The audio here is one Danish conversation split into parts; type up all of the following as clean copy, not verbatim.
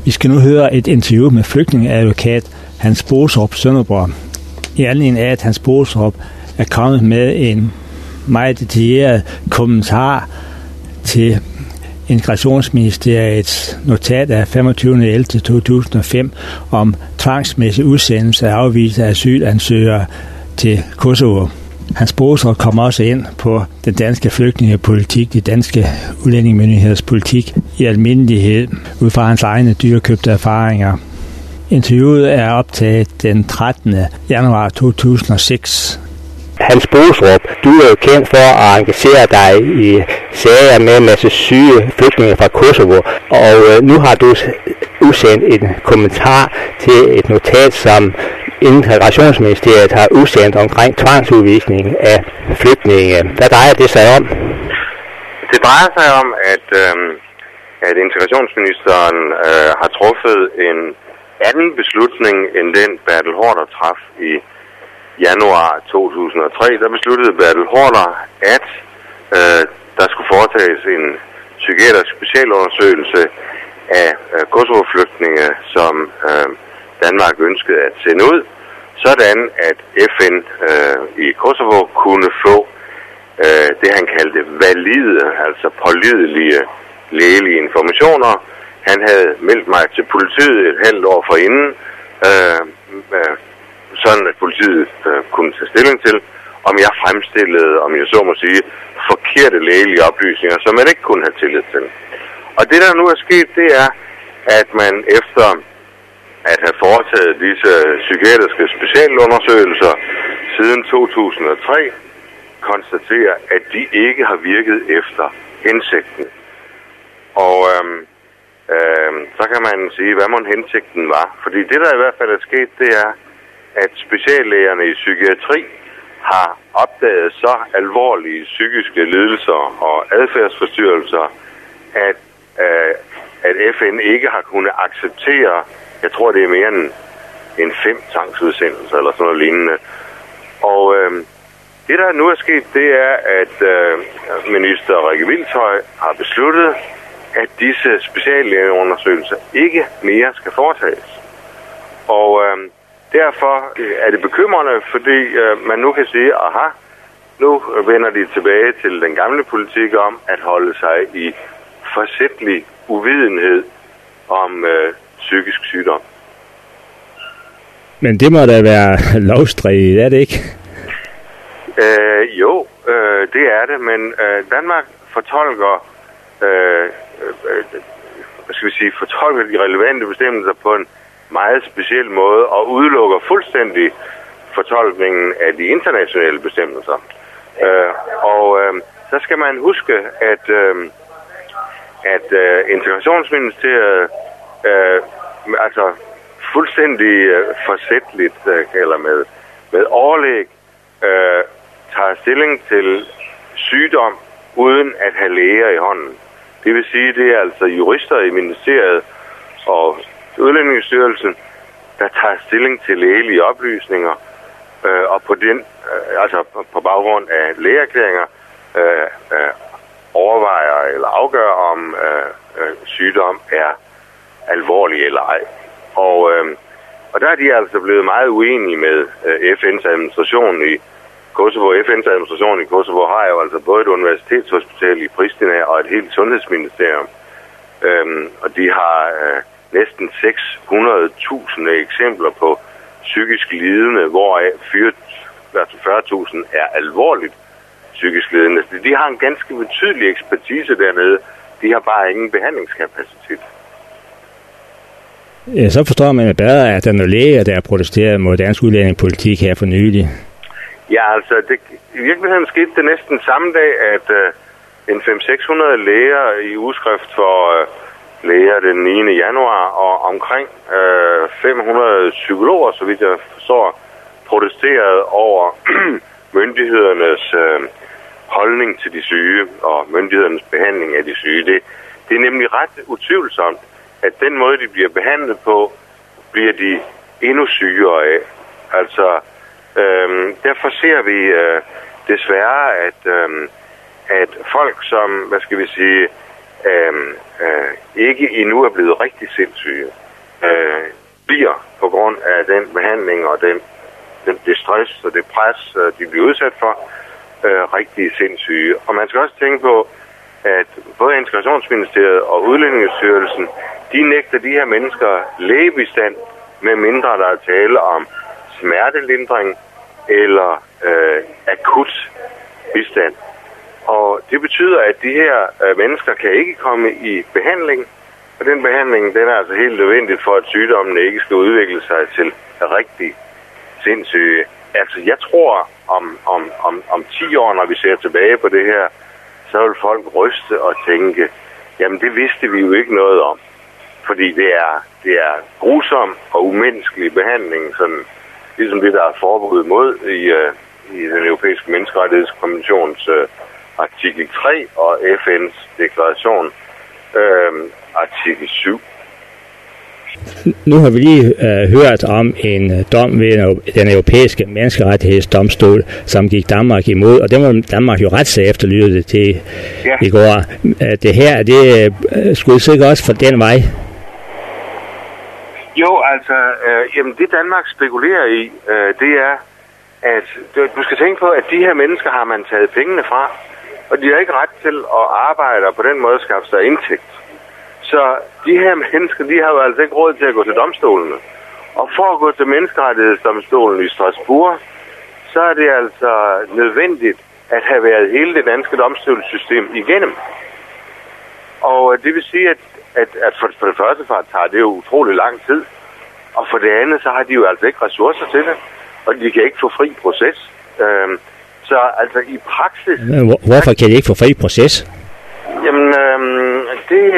Vi skal nu høre et interview med flygtningeadvokat Hans Bostrup Sønderborg. I anledning af, at Hans Bostrup er kommet med en meget detaljeret kommentar til Integrationsministeriets notat af 25.11.2005 om tvangsmæssig udsendelse af afviste asylansøgere til Kosovo. Hans Bostrup kommer også ind på den danske flygtningepolitik, de danske udlændingemyndigheders politik i almindelighed, ud fra hans egne dyrekøbte erfaringer. Interviewet er optaget den 13. januar 2006. Hans Bostrup, du er jo kendt for at engagere dig i sager med en masse syge flygtninge fra Kosovo, og nu har du udsendt en kommentar til et notat, som Integrationsministeriet har udsendt omkring tvangsudvisning af flygtninge. Hvad drejer det sig om? Det drejer sig om, at integrationsministeren har truffet en anden beslutning end den Bertel Haarder traf i januar 2003. Der besluttede Bertel Haarder, at der skulle foretages en psykiatrisk specialundersøgelse af Kosovo-flygtninge, som Danmark ønskede at sende ud, sådan at FN i Kosovo kunne få det, han kaldte valide, altså pålidelige lægelige informationer. Han havde meldt mig til politiet et halvt år forinden, sådan at politiet kunne tage stilling til, om jeg fremstillede, om jeg så må sige, forkerte lægelige oplysninger, som man ikke kunne have tillid til. Og det, der nu er sket, det er, at man efter at have foretaget disse psykiatriske specialundersøgelser siden 2003, konstaterer, at de ikke har virket efter hensigten. Og så kan man sige, hvad mon hensigten var. Fordi det, der i hvert fald er sket, det er, at speciallægerne i psykiatri har opdaget så alvorlige psykiske lidelser og adfærdsforstyrrelser, at FN ikke har kunnet acceptere, jeg tror det er mere end 5 tvangsudsendelser eller sådan noget lignende. Og det, der nu er sket, det er, at minister Rikke Hvilshøj har besluttet, at disse speciallægeundersøgelser ikke mere skal foretages. Og derfor er det bekymrende, fordi man nu kan sige, aha, nu vender de tilbage til den gamle politik om at holde sig i forsætlig uvidenhed om psykisk sygdom. Men det må da være lovstridigt, er det ikke? Jo, det er det, men Danmark fortolker fortolker de relevante bestemmelser på en meget speciel måde og udelukker fuldstændig fortolkningen af de internationale bestemmelser. Så skal man huske, at Integrationsministeriet altså fuldstændig forsætligt eller med overlæg tager stilling til sygdom uden at have læger i hånden. Det vil sige, det er altså jurister i ministeriet og Udlændingestyrelsen, der tager stilling til lægelige oplysninger, og på den, altså på baggrund af lægeerklæringer, overvejer eller afgør, om sygdom er alvorlig eller ej. Og der er de altså blevet meget uenige med FN's administration i Kosovo. FN's administration i Kosovo har jo altså både et universitetshospital i Pristina og et helt sundhedsministerium. Og de har næsten 600.000 eksempler på psykisk lidende, hvoraf 40.000 er alvorligt psykisk lidende. De har en ganske betydelig ekspertise dernede. De har bare ingen behandlingskapacitet. Ja, så forstår man bedre, at der er nogle læger, der har protesteret mod dansk udlændingepolitik her for nylig. Ja, altså, i virkeligheden skete det næsten samme dag, at en 500-600 læger i ugeskrift for læger den 9. januar, og omkring 500 psykologer, så vidt jeg forstår, protesterede over myndighedernes holdning til de syge og myndighedernes behandling af de syge. Det er nemlig ret utvivlsomt, at den måde, de bliver behandlet på, bliver de endnu sygere af. Altså, derfor ser vi desværre, at folk, som, ikke endnu er blevet rigtig sindssyge, den behandling og det stress og det pres, de bliver udsat for, rigtig sindssyge. Og man skal også tænke på, at både Integrationsministeriet og Udlændingestyrelsen, de nægter de her mennesker lægebistand, med mindre der er tale om smertelindring eller akut bistand. Og det betyder, at de her mennesker kan ikke komme i behandling, og den behandling, den er altså helt nødvendig for, at sygdommen ikke skal udvikle sig til rigtig sindssyge. Altså, jeg tror, om 10 år, når vi ser tilbage på det her, så vil folk ryste og tænke, jamen det vidste vi jo ikke noget om. Fordi det er grusom og umenneskelig behandling, sådan, ligesom det, der er forbud mod i den europæiske menneskerettighedskonventions artikel 3 og FN's deklaration artikel 7. Nu har vi lige hørt om en dom ved den europæiske menneskerettighedsdomstol, som gik Danmark imod, og det var Danmark jo ret så efterlyde til i går. Det her, det skulle sikkert også for den vej. Jo, altså, jamen det Danmark spekulerer i, det er, at du skal tænke på, at de her mennesker har man taget pengene fra, og de har ikke ret til at arbejde og på den måde skaffe sig indtægt. Så de her mennesker, de har jo altså ikke råd til at gå til domstolene. Og for at gå til menneskerettighedsdomstolen i Strasbourg, så er det altså nødvendigt at have været hele det danske domstolssystem igennem. Og det vil sige, at for det første tager det jo utrolig lang tid. Og for det andet, så har de jo altså ikke ressourcer til det. Og de kan ikke få fri proces. Så altså i praksis... Hvorfor kan de ikke få fri proces? Jamen, det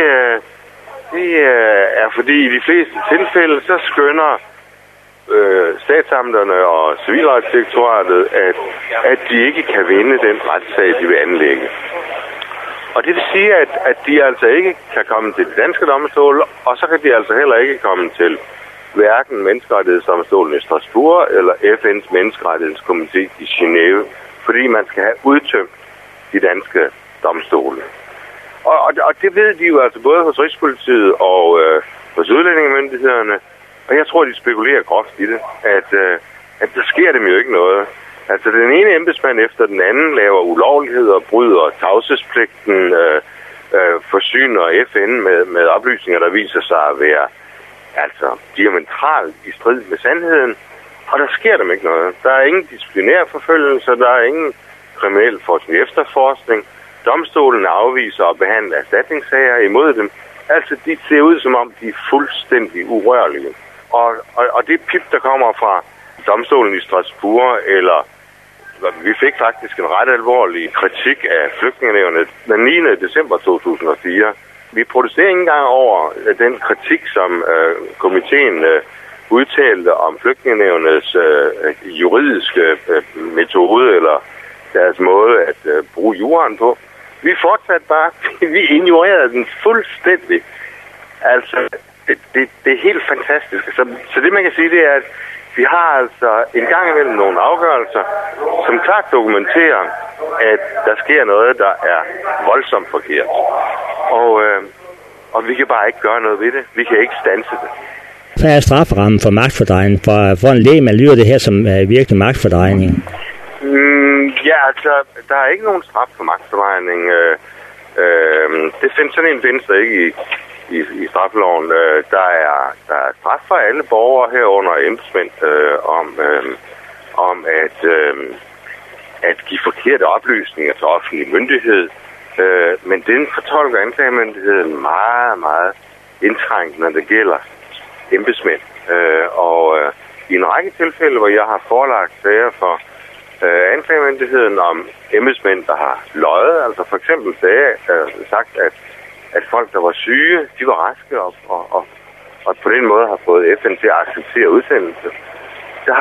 er fordi i de fleste tilfælde, så skønner statsamterne og Civilretsdirektoratet, at de ikke kan vinde den retssag, de vil anlægge. Og det vil sige, at de altså ikke kan komme til de danske domstole, og så kan de altså heller ikke komme til hverken menneskerettighedsdomstolen i Strasbourg eller FN's menneskerettighedskomité i Genève, fordi man skal have udtømt de danske domstole. Og det ved de jo altså både hos Rigspolitiet og hos udlændingemyndighederne, og jeg tror, de spekulerer groft i det, at der sker dem jo ikke noget. Altså den ene embedsmand efter den anden laver ulovligheder, bryder tavshedspligten, forsyner FN med oplysninger, der viser sig at være altså diametralt i strid med sandheden, og der sker dem ikke noget. Der er ingen disciplinær forfølgelse, der er ingen kriminel efterforskning. Domstolen afviser at behandle erstatningssager imod dem. Altså, de ser ud som om, de er fuldstændig urørlige. Og det pip, der kommer fra domstolen i Strasbourg, eller vi fik faktisk en ret alvorlig kritik af Flygtningenævnet den 9. december 2004. Vi protesterer ikke engang over den kritik, som komiteen udtalte om Flygtningenævnets juridiske metode, eller deres måde at bruge juraen på. Vi fortsatte bare, vi ignorerede den fuldstændig. Altså, det er helt fantastisk. Så det man kan sige, det er, at vi har altså en gang imellem nogle afgørelser, som klart dokumenterer, at der sker noget, der er voldsomt forkert. Og vi kan bare ikke gøre noget ved det. Vi kan ikke standse det. Hvad er strafferammen for magtfordrejning? For en lægmand lyder det her som virkelig magtfordrejning. Ja, altså, der er ikke nogen straf for magtfordrejning. Sådan en findes der ikke i straffeloven. Der er straf for alle borgere herunder embedsmænd om at give forkerte oplysninger til offentlig myndighed. Men den fortolker anklagemyndigheden meget, meget indtrængt, når det gælder embedsmænd. I en række tilfælde, hvor jeg har forelagt sager for anklagemyndigheden om embedsmænd, der har løjet, altså for eksempel sagt, at folk, der var syge, de var raske og på den måde har fået FN til at acceptere udsendelse. Der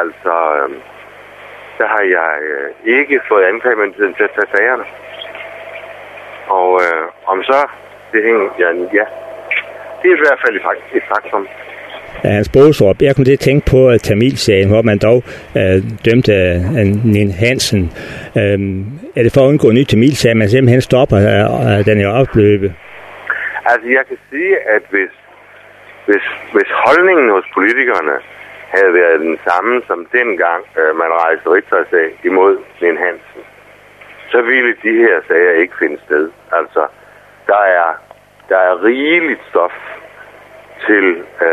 har jeg ikke fået anklagemyndigheden til at tage sagerne. Og om så det hænger, ja, det er i hvert fald et faktum. Hans Bostrup, jeg kunne tænke på Tamilsagen, hvor man dog dømte Nien Hansen. Er det for at undgå en ny Tamilsag, man simpelthen stopper den i opløbet? Altså, jeg kan sige, at hvis holdningen hos politikerne havde været den samme som dengang man rejste rigsretssag imod Lene Hansen, så ville de her sager ikke finde sted. Altså, der er rigeligt stof til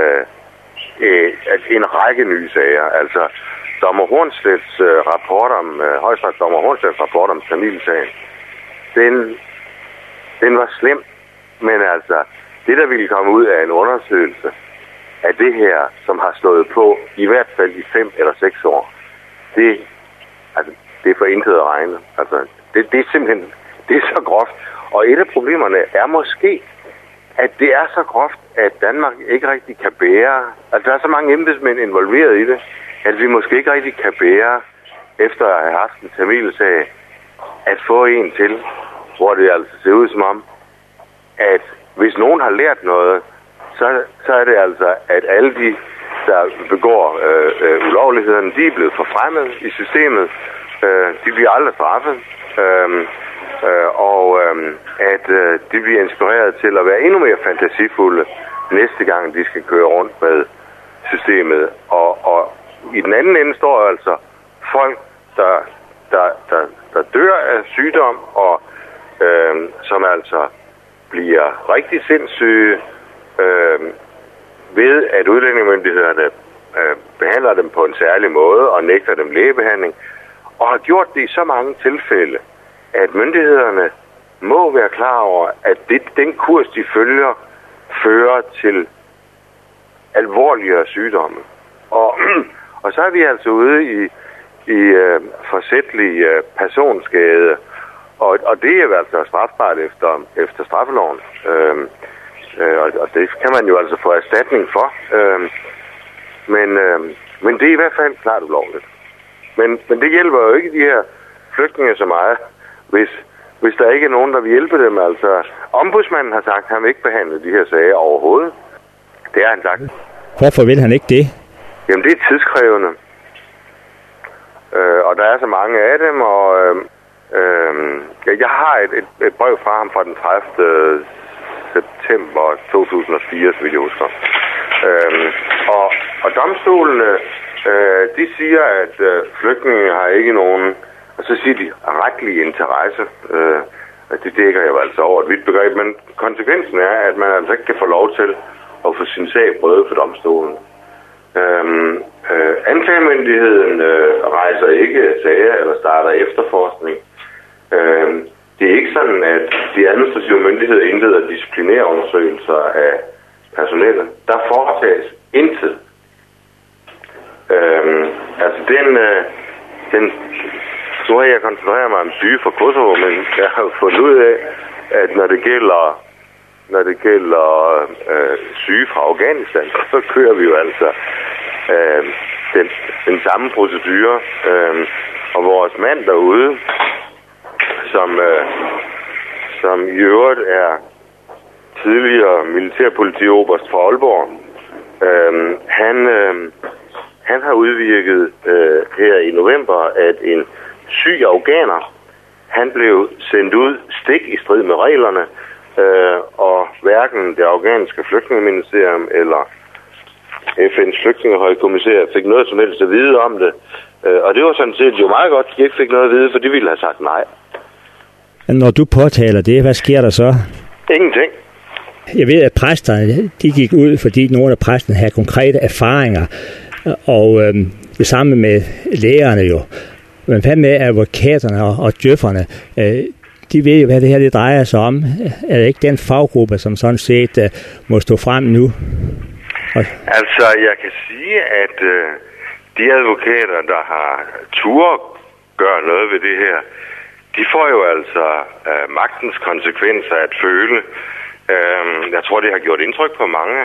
en række nye sager. Altså, dommer Hornstedts rapport om højesteretsdommer Hornstedts rapport om Tamilsagen, den var slem, men altså, det der ville komme ud af en undersøgelse af det her, som har stået på i hvert fald i 5 eller 6 år, det er for intet at regne. Altså, det er simpelthen, det er så groft. Og et af problemerne er måske, at det er så groft, at Danmark ikke rigtig kan bære, altså der er så mange embedsmænd involveret i det, at vi måske ikke rigtig kan bære, efter at have haft en Tamilsag, at få en til, hvor det altså ser ud som om, at hvis nogen har lært noget, så er det altså, at alle de, der begår ulovlighederne, de er blevet forfremmet i systemet. De bliver aldrig straffet. At de bliver inspireret til at være endnu mere fantasifulde næste gang, de skal køre rundt med systemet. Og i den anden ende står altså folk, der dør af sygdom, og som altså bliver rigtig sindssyge ved, at udlændingemyndighederne behandler dem på en særlig måde og nægter dem lægebehandling, og har gjort det i så mange tilfælde, at myndighederne må være klar over, at den kurs, de følger, fører til alvorligere sygdomme. Og så er vi altså ude i forsætlig personskade, og det er altså strafbart efter straffeloven. Og det kan man jo altså få erstatning for. Men det er i hvert fald klart ulovligt. Men det hjælper jo ikke de her flygtninge så meget, hvis der ikke er nogen, der vil hjælpe dem. Altså, ombudsmanden har sagt, at han vil ikke behandle de her sager overhovedet. Det har han sagt. Hvorfor vil han ikke det? Jamen, det er tidskrævende. Og der er så mange af dem, og jeg har et brev fra ham fra den 30. september 2004, så vidt jeg husker. Og domstolene, de siger, at flygtninge har ikke nogen, og så siger de retlig interesse. Det dækker jeg altså over et vidt begreb, men konsekvensen er, at man altså ikke kan få lov til at få sin sag prøvet for domstolen. Anklagemyndigheden rejser ikke sager eller starter efterforskning. Det er ikke sådan, at de administrative myndigheder indleder disciplinære undersøgelser af personellet. Der foretages intet. Altså nu har jeg koncentreret mig om syge fra Kosovo, men jeg har fundet ud af, at når det gælder syge fra Afghanistan, så kører vi jo altså den samme procedure. Og vores mand derude, som i øvrigt er tidligere militærpolitioberst fra Aalborg, han har udvirket her i november, at en syg afghaner, han blev sendt ud stik i strid med reglerne, og hverken det afghanske flygtningeministerium eller FN's flygtningehøjkommissær fik noget som helst at vide om det. Og det var sådan set jo meget godt, at de ikke fik noget at vide, for de ville have sagt nej. Når du påtaler det, hvad sker der så? Ingenting. Jeg ved, at præsterne, de gik ud, fordi nogle af præsterne havde konkrete erfaringer, og det samme med lærerne jo. Men hvad med advokaterne og djøfferne? De ved jo, hvad det her det drejer sig om. Er det ikke den faggruppe, som sådan set må stå frem nu? Altså, jeg kan sige, at de advokater, der har tur gøre noget ved det her, de får jo altså magtens konsekvenser at føle. Jeg tror, det har gjort indtryk på mange,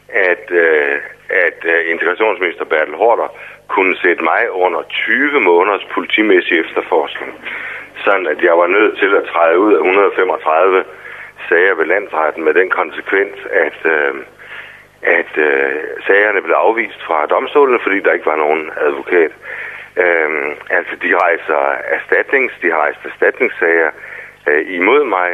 at integrationsminister Bertel Haarder kunne sætte mig under 20 måneders politimæssig efterforskning. Sådan at jeg var nødt til at træde ud af 135 sager ved landsretten med den konsekvens, at sagerne blev afvist fra domstolen, fordi der ikke var nogen advokat. Altså, de har rejst erstatningssager imod mig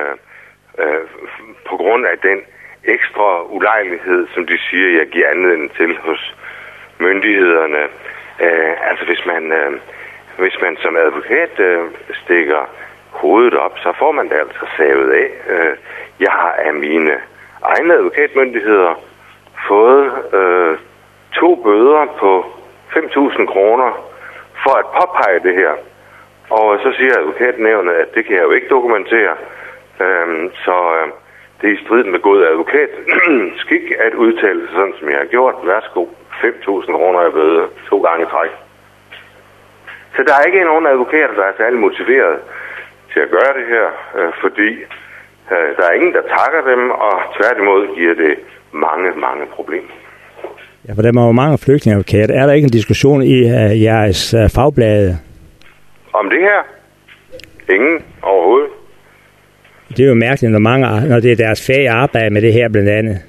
på grund af den ekstra ulejlighed, som de siger, jeg giver anledning til myndighederne. Altså hvis man som advokat stikker hovedet op, så får man det altså savet af. Jeg har af mine egne advokatmyndigheder fået 2 bøder på 5.000 kroner for at påpege det her. Og så siger advokatnævnet, at det kan jeg jo ikke dokumentere. Det er i strid med god advokat skik at udtale sig sådan, som jeg har gjort. Værsgo, 5.000 kroner af bøde 2 gange i træk. Så der er ikke nogen advokater, der er særlig motiveret til at gøre det her, fordi der er ingen, der takker dem, og tværtimod giver det mange problemer. Ja, for der er jo mange flygtningeadvokater. Er der ikke en diskussion i jeres fagblade? Om det her? Ingen overhovedet. Det er jo mærkeligt, når det er deres fag arbejde med det her blandt andet.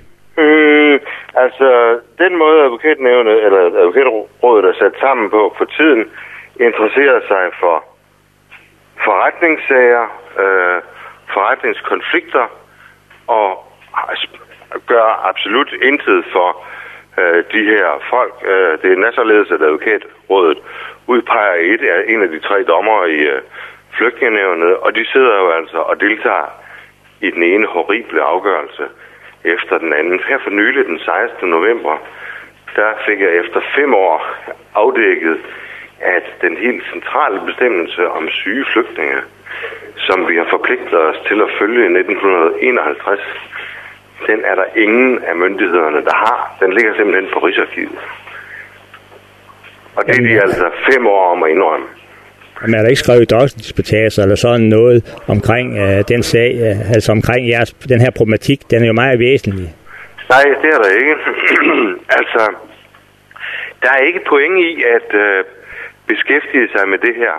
Den måde advokatnævnet eller advokatrådet er sat sammen på for tiden, interesserer sig for forretningssager, forretningskonflikter og gør absolut intet for de her folk. Det er således, at advokatrådet udpeger en af de 3 dommere i flygtningenævnet, og de sidder jo altså og deltager i den ene horrible afgørelse efter den anden. Her for nylig, den 16. november, der fik jeg efter 5 år afdækket, at den helt centrale bestemmelse om syge flygtninge, som vi har forpligtet os til at følge i 1951, den er der ingen af myndighederne, der har. Den ligger simpelthen på Rigsarkivet. Og det er de altså 5 år om at indrømme. Men er der ikke skrevet doktordisputaser eller sådan noget omkring den sag, altså omkring den her problematik? Den er jo meget væsentlig. Nej, det er der ikke. Der er ikke point i at beskæftige sig med det her.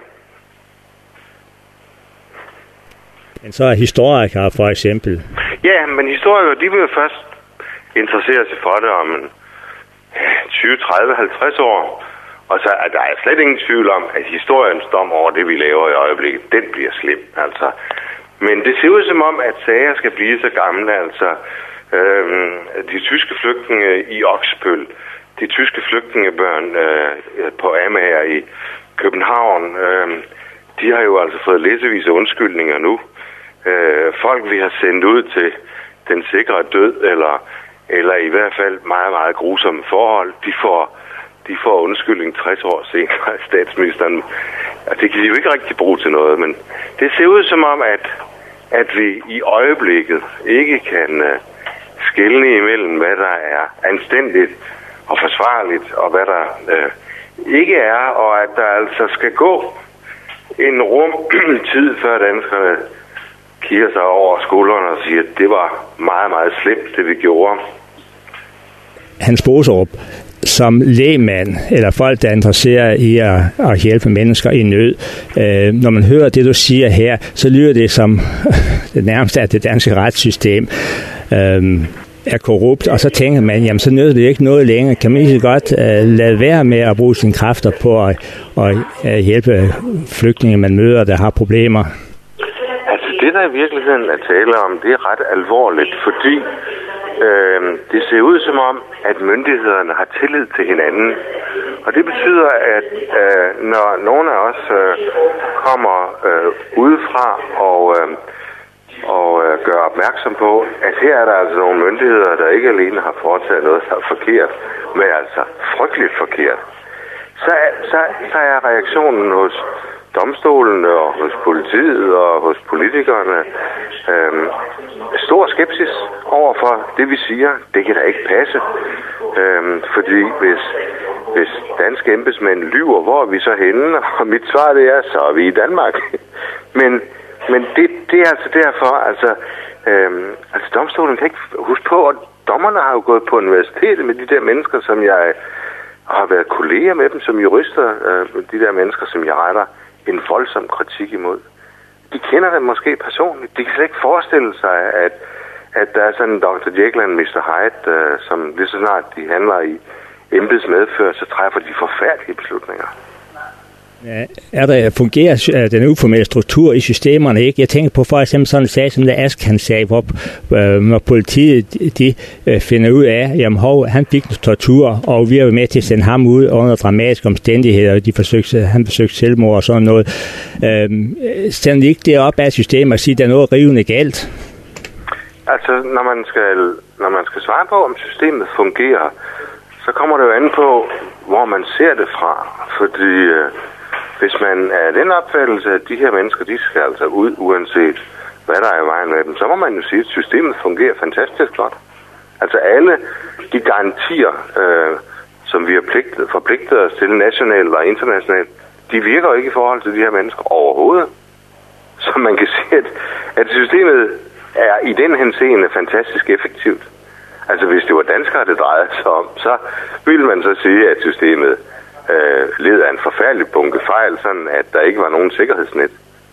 Men så er historikere for eksempel. Ja, men historikere, de vil jo først interessere sig for det om 20, 30, 50 år. Og så er der slet ingen tvivl om, at historiens dom over det, vi laver i øjeblikket, den bliver slem. Men det ser ud som om, at sager skal blive så gamle. De tyske flygtninge i Oksbøl, de tyske flygtningebørn på Amager i København, de har jo altså fået læsevis af undskyldninger nu. Folk, vi har sendt ud til den sikre død, eller i hvert fald meget grusomme forhold, de får undskyldning 60 år senere af statsministeren. Og det kan de jo ikke rigtig bruge til noget, men det ser ud som om, at vi i øjeblikket ikke kan skelne imellem, hvad der er anstændigt og forsvarligt, og hvad der ikke er, og at der altså skal gå en rum tid, før danskerne kigger sig over skuldrene og siger, at det var meget slemt, det vi gjorde. Hans Boserup, som lægmand, eller folk, der er interesseret i at hjælpe mennesker i nød, når man hører det, du siger her, så lyder det som det nærmeste, at det danske retssystem er korrupt, og så tænker man, jamen så nytter det ikke noget længere. Kan man ikke godt lade være med at bruge sine kræfter på at hjælpe flygtninge, man møder, der har problemer? Det, der i virkeligheden er tale om, det er ret alvorligt, fordi det ser ud som om, at myndighederne har tillid til hinanden. Og det betyder, at når nogle af os kommer udefra og gør opmærksom på, at her er der altså nogle myndigheder, der ikke alene har foretaget noget, der er forkert, men altså frygteligt forkert, så er reaktionen hos domstolene og hos politiet og hos politikerne stor skepsis overfor det, vi siger. Det kan da ikke passe. Fordi hvis danske embedsmænd lyver, hvor er vi så henne? Og mit svar det er, så er vi i Danmark. Men det er altså derfor, altså domstolen kan ikke huske på, at dommerne har jo gået på universitetet med de der mennesker, som jeg har været kolleger med dem som jurister, de der mennesker, som jeg retter en voldsom kritik imod. De kender dem måske personligt. De kan slet ikke forestille sig, at der er sådan en Dr. Jekyll og Mr. Hyde, som lige så snart de handler i embedsmedfør, så træffer de forfærdelige beslutninger. Fungerer den uformelle struktur i systemerne ikke? Jeg tænker på for eksempel sådan en sag som der Askan-sag, hvor når politiet de finder ud af, jamen han fik tortur, og vi er jo med til at sende ham ud under dramatiske omstændigheder, og han forsøgte selvmord og sådan noget. Sender de ikke det op af systemet og sige, at der er noget rivende galt? Altså, når man skal svare på, om systemet fungerer, så kommer det jo an på, hvor man ser det fra. Fordi hvis man er den opfattelse, at de her mennesker, de skal altså ud, uanset hvad der er i vejen med dem, så må man jo sige, at systemet fungerer fantastisk godt. Altså alle de garantier, som vi har forpligtet os til nationalt og internationalt, de virker jo ikke i forhold til de her mennesker overhovedet. Så man kan sige, at systemet er i den henseende fantastisk effektivt. Altså hvis det var danskere, det drejede sig om, så ville man så sige, at systemet led af en forfærdelig bunke fejl, sådan at der ikke var nogen sikkerhedsnet.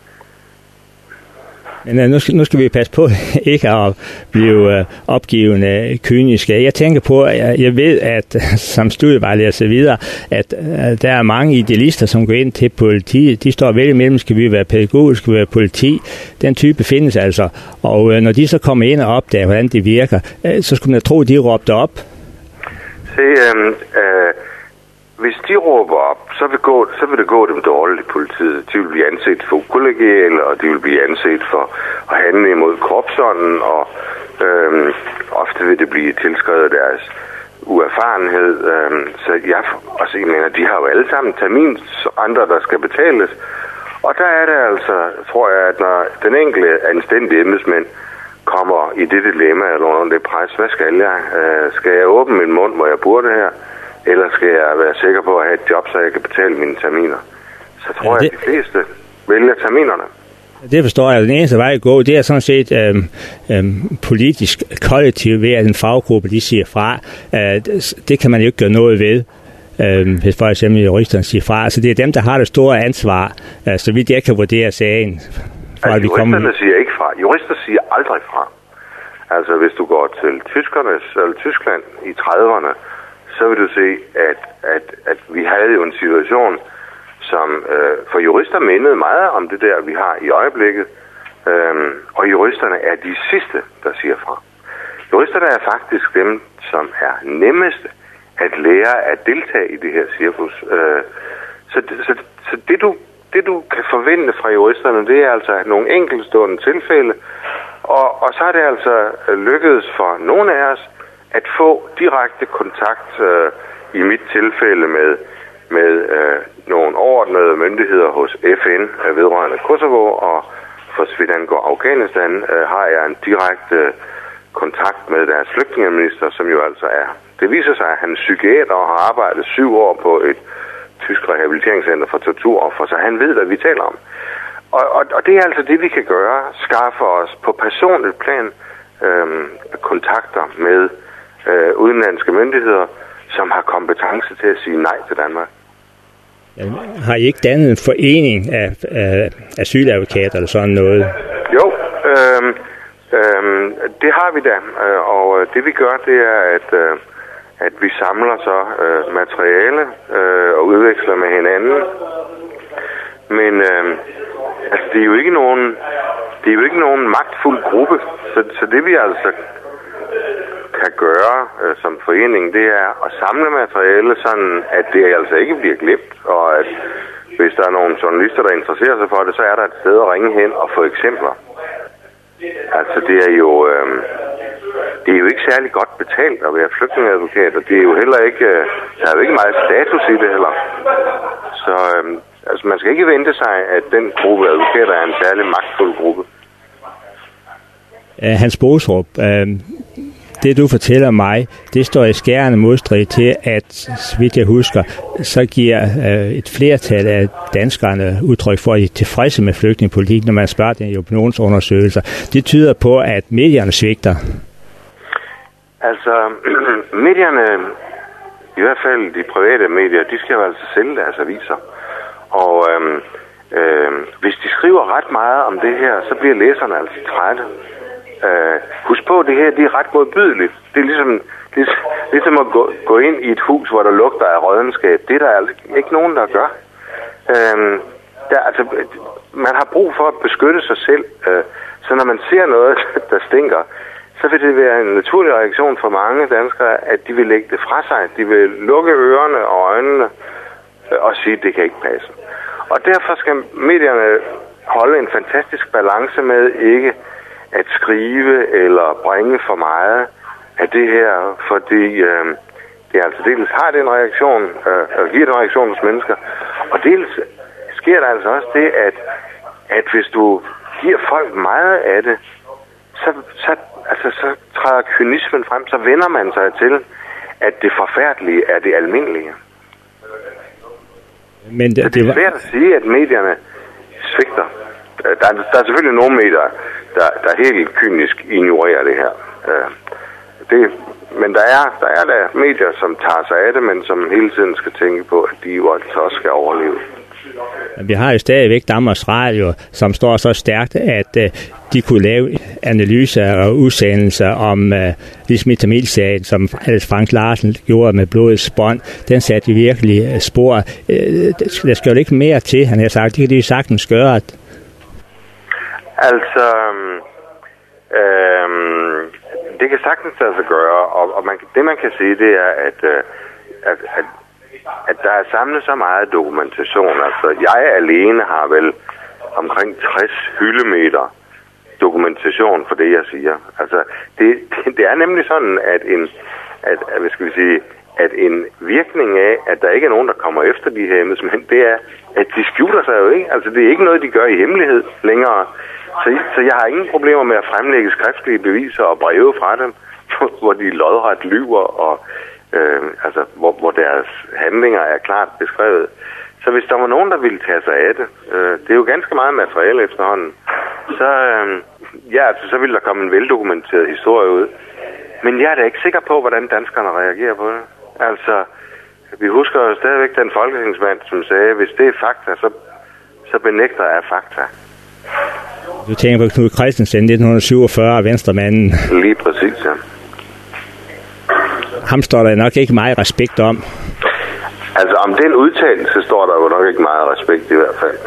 Men nu skal vi passe på ikke at blive opgivende kyniske. Jeg tænker på, jeg ved, at som studievejleder og så videre, at der er mange idealister, som går ind til politiet. De står vælge mellem, skal vi være pædagogisk, skal vi være politi. Den type findes altså. Og når de så kommer ind og opdager, hvordan det virker, så skulle man tro, at de råbte op. Hvis de råber op, så vil det gå dem dårligt i politiet. De vil blive anset for ukollegiale, og de vil blive anset for at handle imod korpsånden, og ofte vil det blive tilskrevet deres uerfarenhed. Så jeg mener, de har jo alle sammen termin, andre der skal betales. Og der er det altså, tror jeg, at når den enkelte anstændige embedsmænd kommer i det dilemma, eller under det pres, hvad skal jeg? Skal jeg åbne min mund, hvor jeg burde her? Eller skal jeg være sikker på at have et job, så jeg kan betale mine terminer? Så tror jeg, at de fleste vælger terminerne. Det forstår jeg. Den eneste vej at gå, det er sådan set politisk kollektiv ved, at en faggruppe, de siger fra. Det kan man jo ikke gøre noget ved, hvis for eksempel juristerne siger fra. Altså det er dem, der har det store ansvar, så vidt jeg kan vurdere sagen. Juristerne siger ikke fra. Jurister siger aldrig fra. Altså hvis du går til Tyskland i 30'erne, så vil du se, at vi havde jo en situation, som for jurister mindede meget om det der, vi har i øjeblikket. Og juristerne er de sidste, der siger fra. Juristerne er faktisk dem, som er nemmest at lære at deltage i det her cirkus. Så det du kan forvente fra juristerne, det er altså nogle enkeltstående tilfælde. Og så er det altså lykkedes for nogle af os at få direkte kontakt, i mit tilfælde med nogle overordnede myndigheder hos FN vedrørende Kosovo, og for så vidt angår Afghanistan, har jeg en direkte kontakt med deres flygtningeminister, som jo altså er. Det viser sig, at han er psykiater og har arbejdet 7 år på et tysk rehabiliteringscenter for torturoffer, så han ved, hvad vi taler om. Og det er altså det, vi kan gøre, skaffe os på personligt plan kontakter med udenlandske myndigheder, som har kompetence til at sige nej til Danmark. Har I ikke dannet en forening af asyladvokater eller sådan noget? Jo, det har vi da, og det vi gør, det er, at vi samler så materiale og udveksler med hinanden. Men altså, det er jo ikke nogen magtfuld gruppe, så det vi altså kan gøre som forening, det er at samle materiale, sådan at det altså ikke bliver glemt, og at hvis der er nogle journalister, der interesserer sig for det, så er der et sted at ringe hen og få eksempler. Altså det er jo ikke særlig godt betalt at være flygtningeadvokat, og det er jo heller ikke, der er jo ikke meget status i det heller. Så altså man skal ikke vente sig, at den gruppe advokater er en særlig magtfuld gruppe. Hans Bostrup, det du fortæller mig, det står i skærende modstrid til, at, så vidt jeg husker, så giver et flertal af danskerne udtryk for, at de er tilfredse med flygtningepolitik, når man spørger den i opinionsundersøgelser. Det tyder på, at medierne svigter. Altså, medierne, i hvert fald de private medier, de skal jo altså sælge deres aviser. Og hvis de skriver ret meget om det her, så bliver læserne altså trætte. Husk på, det her det er ret modbydeligt. Det er ligesom at gå ind i et hus, hvor der lugter af rådenskab. Det er der altså ikke nogen, der gør. Man har brug for at beskytte sig selv, så når man ser noget, der stinker, så vil det være en naturlig reaktion for mange danskere, at de vil lægge det fra sig. De vil lukke ørerne og øjnene og sige, at det kan ikke passe. Og derfor skal medierne holde en fantastisk balance med ikke at skrive eller bringe for meget af det her, fordi det altså dels har det en reaktion, og giver en reaktion hos mennesker, og dels sker der altså også det, at hvis du giver folk meget af det, så træder kynismen frem, så vender man sig til, at det forfærdelige er det almindelige. Men det er svært at sige, at medierne svigter. Der er selvfølgelig nogle medier, der helt kynisk ignorerer det her. Men der er medier, som tager sig af det, men som hele tiden skal tænke på, at de jo altså også skal overleve. Vi har jo stadigvæk Danmarks Radio, som står så stærkt, at de kunne lave analyser og udsendelser om ligesom i Tamilsagen, som Alex Frank Larsen gjorde med Blodets bånd. Den satte virkelig spor. Der skal jo ikke mere til, han har sagt. Det kan de sagtens gøre. Altså, det kan sagtens altså gøre, og det man kan sige, det er, at der er samlet så meget dokumentation. Altså, jeg alene har vel omkring 60 hyldemeter dokumentation for det, jeg siger. Altså, det er nemlig sådan, at en virkning af, at der ikke er nogen, der kommer efter de her embedsmænd, det er, at de skjuler sig jo ikke. Altså, det er ikke noget, de gør i hemmelighed længere. Så jeg har ingen problemer med at fremlægge skriftlige beviser og breve fra dem, hvor de lodret lyver og hvor deres handlinger er klart beskrevet. Så hvis der var nogen, der ville tage sig af det, det er jo ganske meget materiale efterhånden, så ville der komme en veldokumenteret historie ud. Men jeg er da ikke sikker på, hvordan danskerne reagerer på det. Altså, vi husker jo stadigvæk den folketingsmand, som sagde, hvis det er fakta, så benægter jeg fakta. Du tænker på Knud Christensen, 1947, venstremanden. Lige præcis, ja. Ham står der nok ikke meget respekt om. Altså, om den udtalelse står der jo nok ikke meget respekt i hvert fald.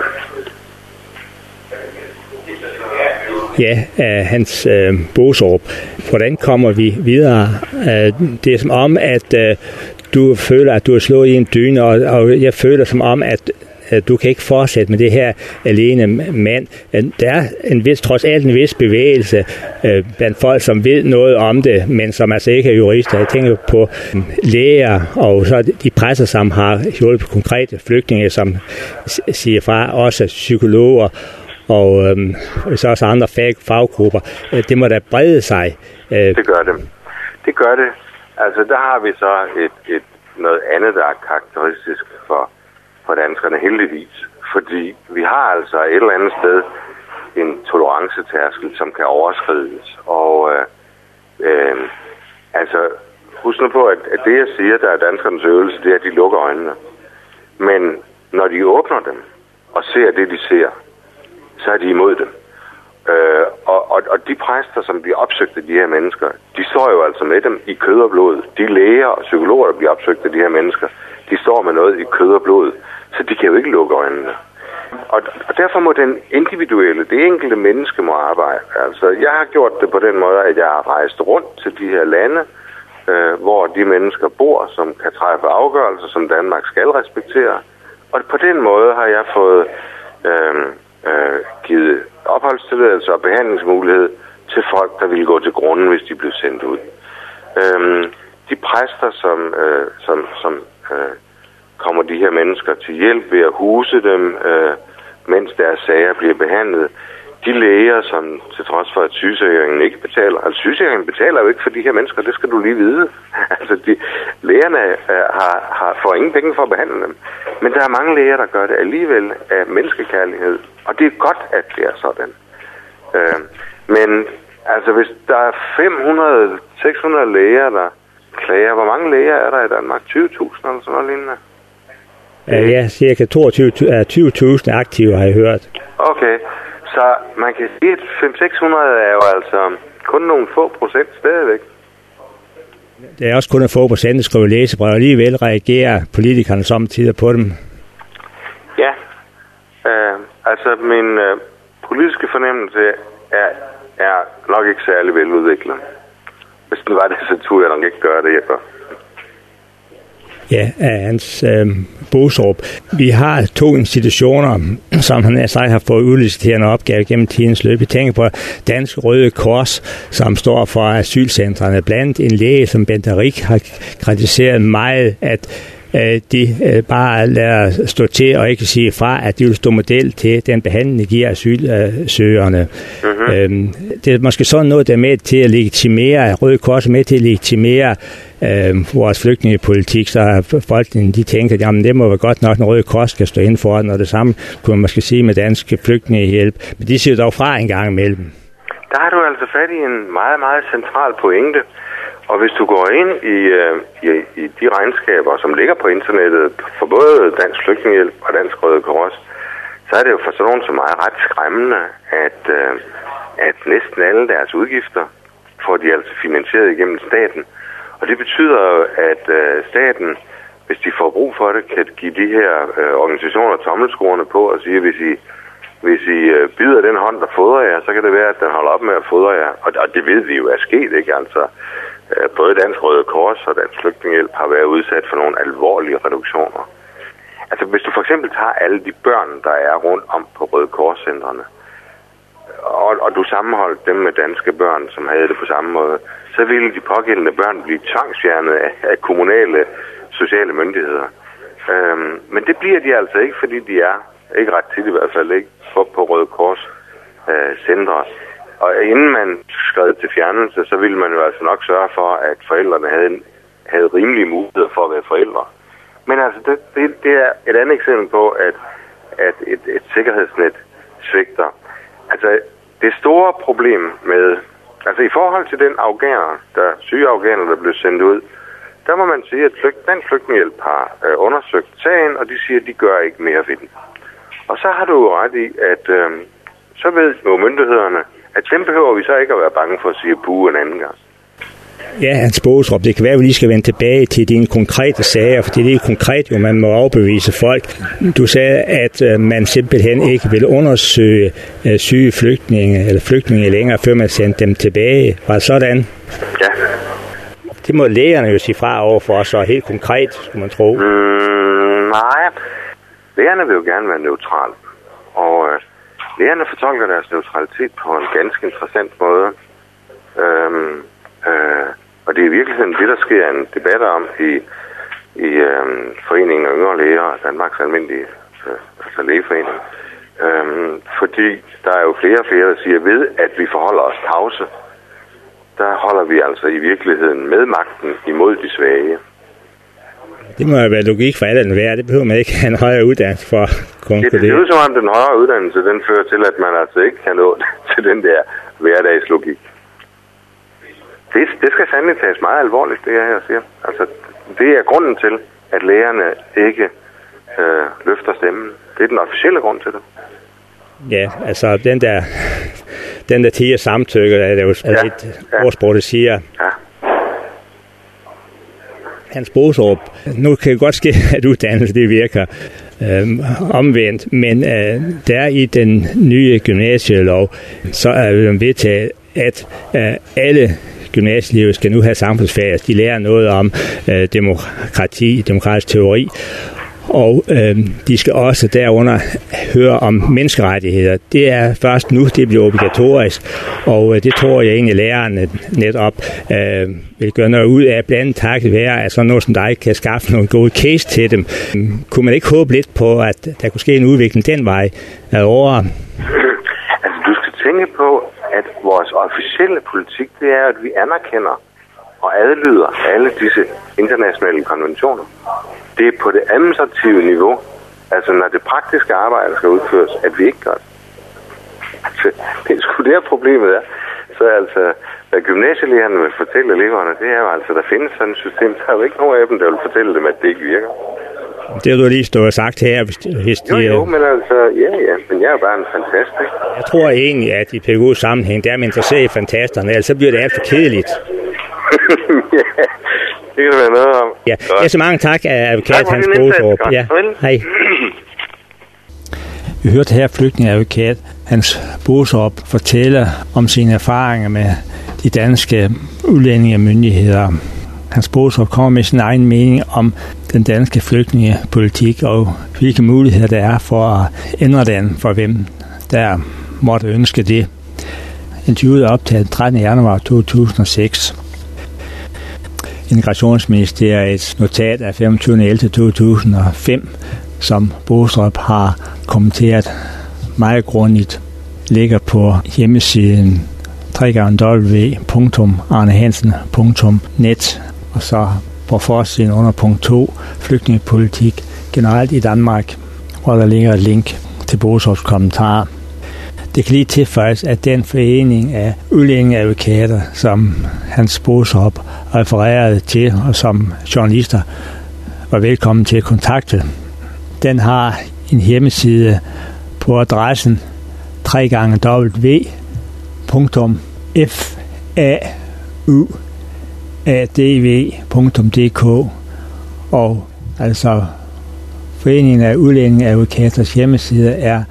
Ja, Hans Boserup. Hvordan kommer vi videre? Det er som om, at du føler, at du er slået i en dyne, og jeg føler som om, at du kan ikke fortsætte med det her alene mand. Der er trods alt en vis bevægelse blandt folk, som ved noget om det, men som altså ikke er jurister. Jeg tænker på læger, og så de præster, som har hjulpet konkrete flygtninge, som siger fra, også psykologer, og så også andre faggrupper. Det må da brede sig. Det gør det. Det gør det. Altså, der har vi så noget andet, der er karakteristisk for danskerne, heldigvis. Fordi vi har altså et eller andet sted en tolerancetærskel, som kan overskrides. Og husk nu på, at det, jeg siger, der er danskernes øvelse, det er, at de lukker øjnene. Men når de åbner dem og ser det, de ser, så er de imod dem. Og de præster, som bliver opsøgt af de her mennesker, de står jo altså med dem i kød og blod. De læger og psykologer, der bliver opsøgt af de her mennesker, de står med noget i kød og blod. Så de kan jo ikke lukke øjnene. Og derfor må den individuelle, det enkelte menneske må arbejde. Altså, jeg har gjort det på den måde, at jeg har rejst rundt til de her lande, hvor de mennesker bor, som kan træffe afgørelser, som Danmark skal respektere. Og på den måde har jeg fået givet opholdstilladelse og behandlingsmulighed til folk, der ville gå til grunden, hvis de blev sendt ud. De præster, som kommer de her mennesker til hjælp ved at huse dem, mens deres sager bliver behandlet. De læger, som til trods for, at sygesikringen ikke betaler, altså sygesikringen betaler jo ikke for de her mennesker, det skal du lige vide. Altså lægerne får ingen penge for at behandle dem. Men der er mange læger, der gør det alligevel af menneskekærlighed, og det er godt, at det er sådan. Men altså, hvis der er 500-600 læger, der klager, hvor mange læger er der i Danmark? 20.000 eller sådan noget lignende? Ja, cirka 20.000 aktive, har jeg hørt. Okay, så man kan sige, at 500-600 er jo altså kun nogle få procent stadigvæk. Det er også kun få procent, der skriver læsebrev, og alligevel reagerer politikerne samtidig på dem. Ja, Altså, min politiske fornemmelse er nok ikke særlig veludviklet. Hvis den var det, så turde jeg nok ikke gøre det, jeg gør. Ja, af Hans Bostrup. Vi har 2 institutioner, som han har fået udliciteret en opgave gennem tidens løb. Vi tænker på Dansk Røde Kors, som står for asylcentrene. Blandt en læge, som Bente Rik har kritiseret meget, at de bare lader stå til og ikke sige fra, at de vil stå model til den behandling, de giver asylsøgerne. Mm-hmm. Det er måske sådan noget, der er med til at legitimere, Røde Kors er med til at legitimere vores flygtningepolitik, så folk de tænker, at jamen, det må være godt nok, når Røde Kors skal stå inden for den, og det samme kunne man måske sige med Dansk Flygtningehjælp. Men de siger dog fra en gang imellem. Der har du altså fat i en meget, meget central pointe. Og hvis du går ind i de regnskaber, som ligger på internettet, for både Dansk Flygtningehjælp og Dansk Røde Kors, så er det jo for sådan nogen som er ret skræmmende, at næsten alle deres udgifter får de altså finansieret igennem staten. Og det betyder jo, at staten, hvis de får brug for det, kan give de her organisationer tommelskruerne på og sige, hvis I bider den hånd, der fodrer jer, så kan det være, at den holder op med at fodre jer. Og det ved vi jo er sket, ikke? Altså, både Dansk Røde Kors og Dansk Flygtningehjælp har været udsat for nogle alvorlige reduktioner. Altså, hvis du for eksempel tager alle de børn, der er rundt om på Røde Kors-centrene, og du sammenholdt dem med danske børn, som havde det på samme måde, så ville de pågældende børn blive tvangsfjernet af kommunale sociale myndigheder. Men det bliver de altså ikke, fordi de er, ikke ret tit i hvert fald, ikke på Røde Kors centre. Og inden man skred til fjernelse, så ville man jo altså nok sørge for, at forældrene havde rimelige muligheder for at være forældre. Men altså, det er et andet eksempel på, at et sikkerhedsnet svigter. Altså, det store problem med, altså i forhold til den syge afghaner, der blev sendt ud, der må man sige, at Dansk Flygtningehjælp har undersøgt sagen, og de siger, at de gør ikke mere ved den. Og så har du jo ret i, at så ved jo myndighederne, at dem behøver vi så ikke at være bange for at sige buh en anden gang. Ja, Hans Bostrup, det kan være, at vi lige skal vende tilbage til dine konkrete sager, fordi det er konkret jo, man må overbevise folk. Du sagde, at man simpelthen ikke vil undersøge syge flygtninge længere, før man sendte dem tilbage. Var det sådan? Ja. Det må lægerne jo sige fra over for os, så helt konkret, skulle man tro. Nej, lægerne vil jo gerne være neutrale, og lægerne fortolker deres neutralitet på en ganske interessant måde. Og det er i virkeligheden det, der sker en debat om i Foreningen af Yngre Læger og Danmarks Almindelige altså lægeforening. Fordi der er jo flere og flere, der siger, ved at vi forholder os tavse, der holder vi altså i virkeligheden med magten imod de svage. Det må jo være logik for alle enhver. Det behøver man ikke have en højere uddannelse for at konkludere. Det er jo som om den højere uddannelse, den fører til, at man altså ikke kan nå til den der hverdagslogik. Det skal sandelig tages meget alvorligt, det jeg siger. Altså, det er grunden til, at lægerne ikke løfter stemmen. Det er den officielle grund til det. Ja, altså den der tiger samtykke, er det jo et ordsprog, der siger. Ja. Hans Bostrup, nu kan det godt ske, at uddannelse det virker omvendt, men der i den nye gymnasielov, så er vi vedtaget, at alle gymnasieelever skal nu have samfundsfag. De lærer noget om demokratisk teori, og de skal også derunder høre om menneskerettigheder. Det er først nu, det bliver obligatorisk, og det tror jeg egentlig lærerne netop vil gøre noget ud af, blandt andet takket være, at sådan noget som dig kan skaffe nogle gode case til dem. Kunne man ikke håbe lidt på, at der kunne ske en udvikling den vej over? Altså, du skal tænke på, at vores officielle politik, det er, at vi anerkender og adlyder alle disse internationale konventioner. Det er på det administrative niveau, altså når det praktiske arbejde skal udføres, at vi ikke gør det. Altså, det er sgu der problemet er. Så altså, hvad gymnasielærerne vil fortælle eleverne, det er jo altså, der findes sådan et system, der er jo ikke nogen af dem, der vil fortælle dem, at det ikke virker. Det har du lige stået og sagt her. Hvis de, jo, men altså, ja, men jeg er jo bare en fantast, ikke? Jeg tror egentlig, at i pædagogisk sammenhæng, der er man interesseret i fantasterne, ellers så bliver det alt for kedeligt. Ja, det kan være noget om. Ja, så mange tak af advokat Hans Bostrup. Ja, hej. Vi hørte her flygtningeadvokat Hans Bostrup fortælle om sine erfaringer med de danske udlændingemyndigheder. Hans Bostrup kommer med sin egen mening om den danske flygtningepolitik og hvilke muligheder der er for at ændre den for hvem der måtte ønske det. Interviewet er optaget den 13. januar 2006. Integrationsministeriets notat af 25.11.2005, som Bostrup har kommenteret meget grundigt, ligger på hjemmesiden www.arnehansen.net, og så på forsiden under punkt 2, flygtningepolitik generelt i Danmark, hvor der ligger et link til Bostrups kommentar. Det kan lige tilføjes, at den forening af udlændingeadvokater, som Hans Bostrup refererede til, og som journalister var velkommen til at kontakte, den har en hjemmeside på adressen www.fauadv.dk, og altså foreningen af udlændingeadvokaters hjemmeside er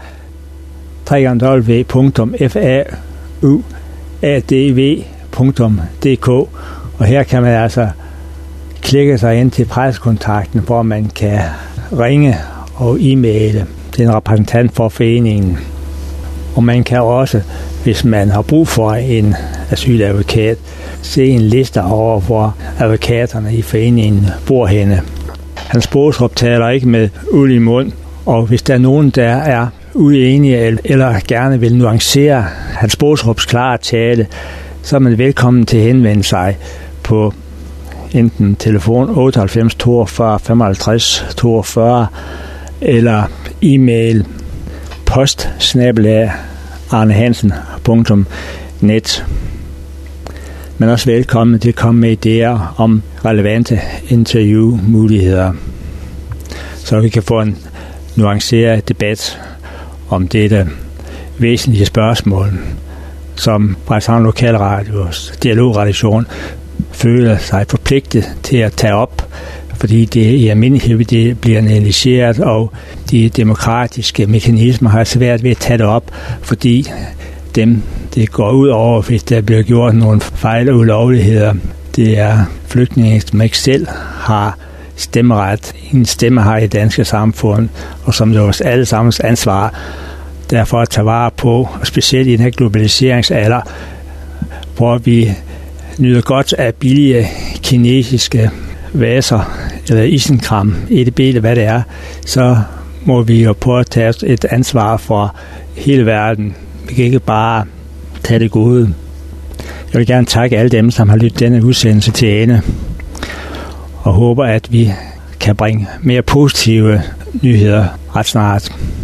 www.fauadv.dk, og her kan man altså klikke sig ind til pressekontakten, hvor man kan ringe og e-maile til en repræsentant for foreningen. Og man kan også, hvis man har brug for en asyladvokat, se en liste over, hvor advokaterne i foreningen bor henne. Hans Bostrup taler ikke med uld i mund, og hvis der er nogen, der er uenige eller gerne vil nuancere Hans Bostrups klare tale, så er man velkommen til at henvende sig på enten telefon 98 42 55 42 eller e-mail post@arnehansen.net. Men også velkommen til at komme med idéer om relevante interviewmuligheder, så vi kan få en nuanceret debat om dette væsentlige spørgsmål, som Frederikshavn Lokalradios dialogredaktion føler sig forpligtet til at tage op, fordi det i almindelighed det bliver negligeret, og de demokratiske mekanismer har svært ved at tage det op, fordi dem, det går ud over, hvis der bliver gjort nogle fejl og ulovligheder, det er flygtninge, som ikke selv har stemmeret, en stemme har i det danske samfund, og som det er vores allesammens ansvar derfor at tage vare på, og specielt i den her globaliseringsalder, hvor vi nyder godt af billige kinesiske vaser, eller isenkram, EDB eller hvad det er, så må vi jo prøve at tage et ansvar for hele verden. Vi kan ikke bare tage det gode. Jeg vil gerne takke alle dem, som har lyttet denne udsendelse til ende, og håber, at vi kan bringe mere positive nyheder ret snart.